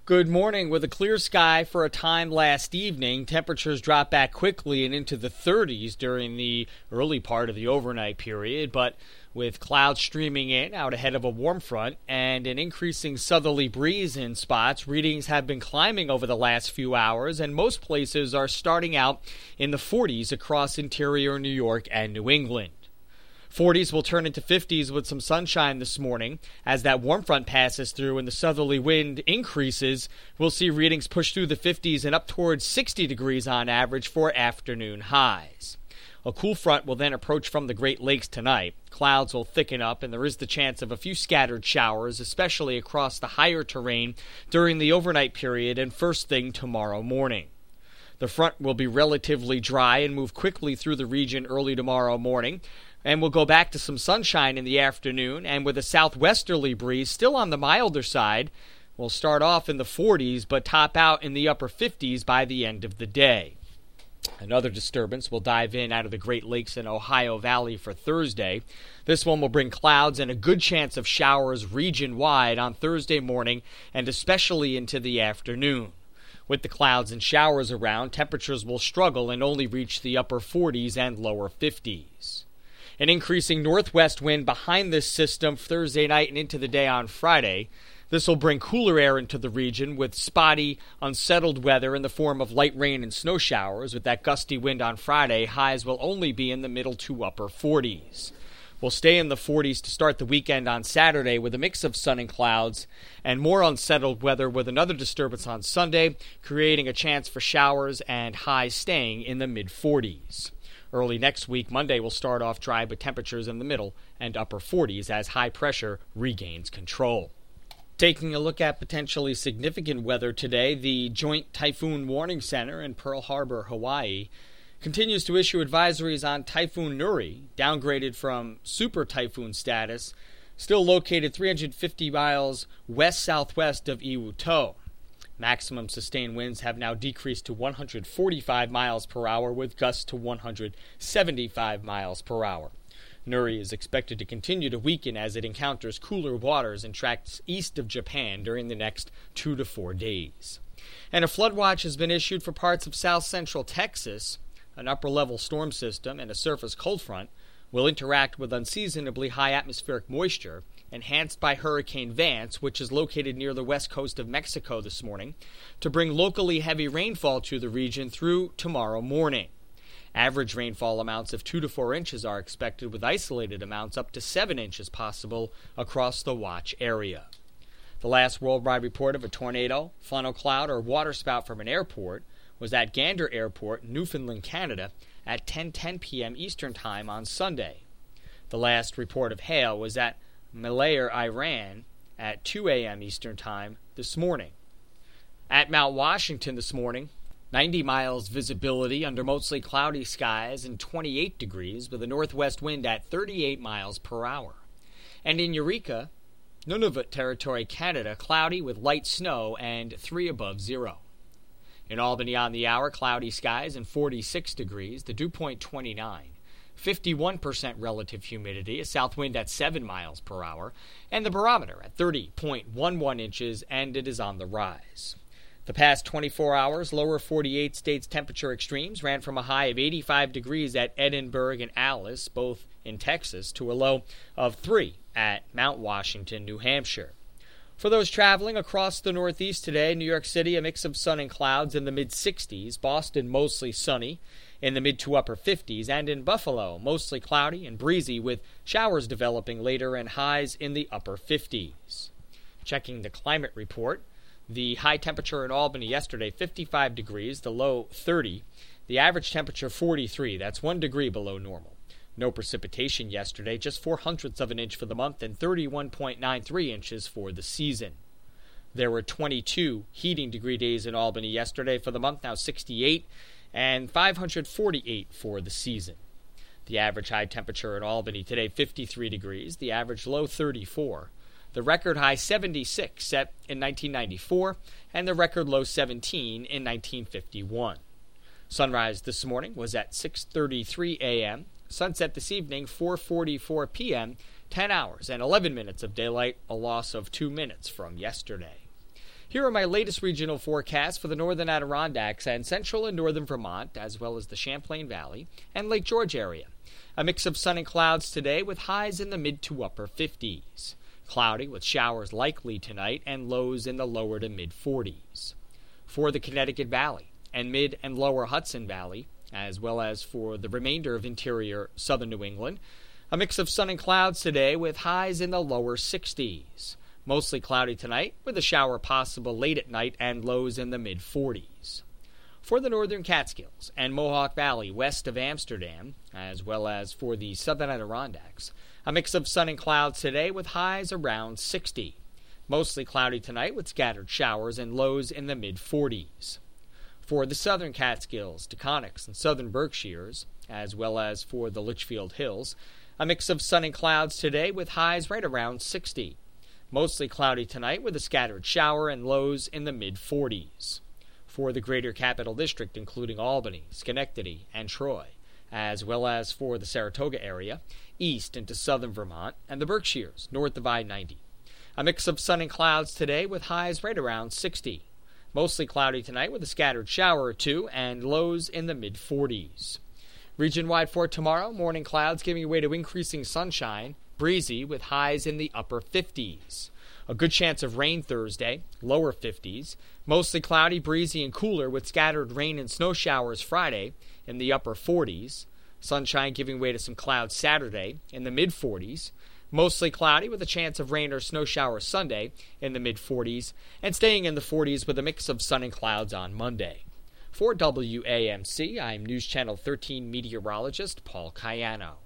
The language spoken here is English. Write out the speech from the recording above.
Good morning. With a clear sky for a time last evening, temperatures dropped back quickly and into the 30s during the early part of the overnight period, but with clouds streaming in out ahead of a warm front and an increasing southerly breeze in spots, readings have been climbing over the last few hours, and most places are starting out in the 40s across interior New York and New England. 40s will turn into 50s with some sunshine this morning. As that warm front passes through and the southerly wind increases, we'll see readings push through the 50s and up towards 60 degrees on average for afternoon highs. A cool front will then approach from the Great Lakes tonight. Clouds will thicken up and there is the chance of a few scattered showers, especially across the higher terrain during the overnight period and first thing tomorrow morning. The front will be relatively dry and move quickly through the region early tomorrow morning. And we'll go back to some sunshine in the afternoon, and with a southwesterly breeze still on the milder side, we'll start off in the 40s but top out in the upper 50s by the end of the day. Another disturbance will dive in out of the Great Lakes and Ohio Valley for Thursday. This one will bring clouds and a good chance of showers region-wide on Thursday morning and especially into the afternoon. With the clouds and showers around, temperatures will struggle and only reach the upper 40s and lower 50s. An increasing northwest wind behind this system Thursday night and into the day on Friday. This will bring cooler air into the region with spotty, unsettled weather in the form of light rain and snow showers. With that gusty wind on Friday, highs will only be in the middle to upper 40s. We'll stay in the 40s to start the weekend on Saturday with a mix of sun and clouds and more unsettled weather with another disturbance on Sunday, creating a chance for showers and highs staying in the mid-40s. Early next week, Monday will start off dry with temperatures in the middle and upper 40s as high pressure regains control. Taking a look at potentially significant weather today, the Joint Typhoon Warning Center in Pearl Harbor, Hawaii, continues to issue advisories on Typhoon Nuri, downgraded from super typhoon status, still located 350 miles west-southwest of Iwuto. Maximum sustained winds have now decreased to 145 miles per hour with gusts to 175 miles per hour. Nuri is expected to continue to weaken as it encounters cooler waters and tracks east of Japan during the next 2 to 4 days. And a flood watch has been issued for parts of south-central Texas. An upper-level storm system and a surface cold front will interact with unseasonably high atmospheric moisture, enhanced by Hurricane Vance, which is located near the west coast of Mexico this morning, to bring locally heavy rainfall to the region through tomorrow morning. Average rainfall amounts of 2 to 4 inches are expected, with isolated amounts up to 7 inches possible across the watch area. The last worldwide report of a tornado, funnel cloud, or waterspout from an airport was at Gander Airport, Newfoundland, Canada, at 10:10 p.m. Eastern Time on Sunday. The last report of hail was at Malayar, Iran, at 2 a.m. Eastern Time this morning. At Mount Washington this morning, 90 miles visibility under mostly cloudy skies and 28 degrees with a northwest wind at 38 miles per hour. And in Eureka, Nunavut Territory, Canada, cloudy with light snow and 3 above zero. In Albany on the hour, cloudy skies and 46 degrees, the dew point 29. 51% relative humidity, a south wind at 7 miles per hour, and the barometer at 30.11 inches, and it is on the rise. The past 24 hours, lower 48 states temperature extremes ran from a high of 85 degrees at Edinburgh and Alice, both in Texas, to a low of 3 at Mount Washington, New Hampshire. For those traveling across the Northeast today, New York City, a mix of sun and clouds in the mid-60s, Boston, mostly sunny in the mid to upper 50s, and in Buffalo, mostly cloudy and breezy with showers developing later and highs in the upper 50s. Checking the climate report, the high temperature in Albany yesterday, 55 degrees, the low 30, the average temperature 43, that's 1 degree below normal. No precipitation yesterday, just 0.04 of an inch for the month and 31.93 inches for the season. There were 22 heating degree days in Albany yesterday for the month, now 68, and 548 for the season. The average high temperature in Albany today, 53 degrees, the average low 34. The record high 76 set in 1994, and the record low 17 in 1951. Sunrise this morning was at 6:33 a.m., sunset this evening 4:44 p.m., 10 hours and 11 minutes of daylight, a loss of 2 minutes from yesterday. Here are my latest regional forecasts for the northern Adirondacks and central and northern Vermont, as well as the Champlain Valley and Lake George area. A mix of sun and clouds today with highs in the mid to upper 50s. Cloudy with showers likely tonight and lows in the lower to mid 40s. For the Connecticut Valley and mid and lower Hudson Valley, as well as for the remainder of interior southern New England, a mix of sun and clouds today with highs in the lower 60s. Mostly cloudy tonight with a shower possible late at night and lows in the mid 40s. For the northern Catskills and Mohawk Valley west of Amsterdam, as well as for the southern Adirondacks, a mix of sun and clouds today with highs around 60. Mostly cloudy tonight with scattered showers and lows in the mid 40s. For the southern Catskills, Taconics, and southern Berkshires, as well as for the Litchfield Hills, a mix of sun and clouds today with highs right around 60. Mostly cloudy tonight with a scattered shower and lows in the mid 40s. For the greater capital district, including Albany, Schenectady, and Troy, as well as for the Saratoga area, east into southern Vermont, and the Berkshires, north of I-90. A mix of sun and clouds today with highs right around 60. Mostly cloudy tonight with a scattered shower or two and lows in the mid 40s. Region-wide for tomorrow, morning clouds giving way to increasing sunshine, breezy with highs in the upper 50s. A good chance of rain Thursday, lower 50s. Mostly cloudy, breezy, and cooler with scattered rain and snow showers Friday in the upper 40s. Sunshine giving way to some clouds Saturday in the mid 40s. Mostly cloudy with a chance of rain or snow showers Sunday in the mid 40s. And staying in the 40s with a mix of sun and clouds on Monday. For WAMC, I'm News Channel 13 meteorologist Paul Cayano.